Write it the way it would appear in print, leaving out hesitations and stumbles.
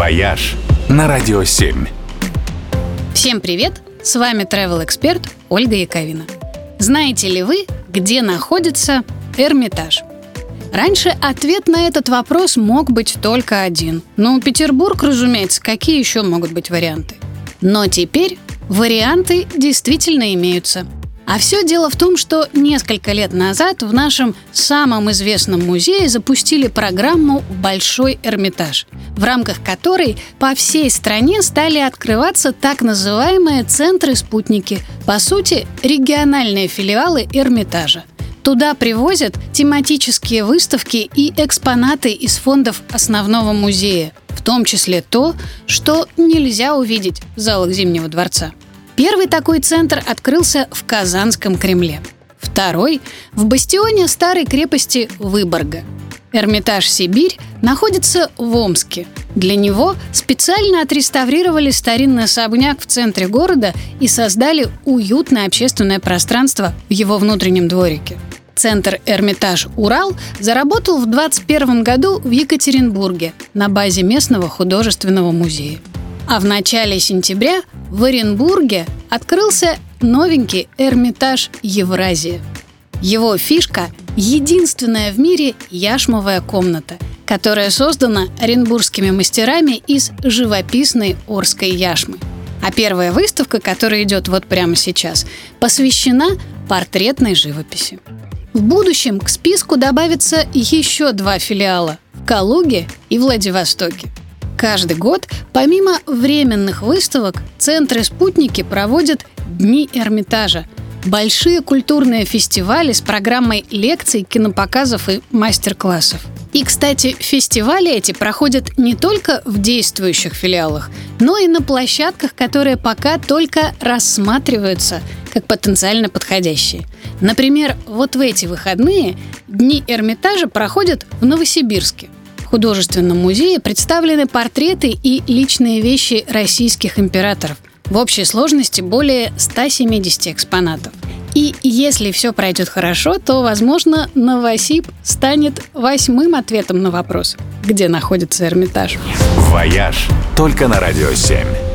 «Вояж» на Радио 7. Всем привет! С вами travel-эксперт Ольга Яковина. Знаете ли вы, где находится Эрмитаж? Раньше ответ на этот вопрос мог быть только один. Петербург, разумеется, какие еще могут быть варианты? Но теперь варианты действительно имеются. А все дело в том, что несколько лет назад в нашем самом известном музее запустили программу «Большой Эрмитаж», в рамках которой по всей стране стали открываться так называемые центры-спутники, по сути, региональные филиалы Эрмитажа. Туда привозят тематические выставки и экспонаты из фондов основного музея, в том числе то, что нельзя увидеть в залах Зимнего дворца. Первый такой центр открылся в Казанском Кремле. Второй – в бастионе старой крепости Выборга. Эрмитаж Сибирь находится в Омске. Для него специально отреставрировали старинный особняк в центре города и создали уютное общественное пространство в его внутреннем дворике. Центр Эрмитаж Урал заработал в 2021 году в Екатеринбурге на базе местного художественного музея. А в начале сентября в Оренбурге открылся новенький Эрмитаж Евразия. Его фишка – единственная в мире яшмовая комната, которая создана оренбургскими мастерами из живописной орской яшмы. А первая выставка, которая идет вот прямо сейчас, посвящена портретной живописи. В будущем к списку добавится еще 2 филиала – в Калуге и Владивостоке. Каждый год, помимо временных выставок, центры-спутники проводят Дни Эрмитажа – большие культурные фестивали с программой лекций, кинопоказов и мастер-классов. И, кстати, фестивали эти проходят не только в действующих филиалах, но и на площадках, которые пока только рассматриваются как потенциально подходящие. Например, вот в эти выходные Дни Эрмитажа проходят в Новосибирске. В художественном музее представлены портреты и личные вещи российских императоров. В общей сложности более 170 экспонатов. И если все пройдет хорошо, то, возможно, Новосиб станет 8-м ответом на вопрос, где находится Эрмитаж. «Вояж» только на Радио 7.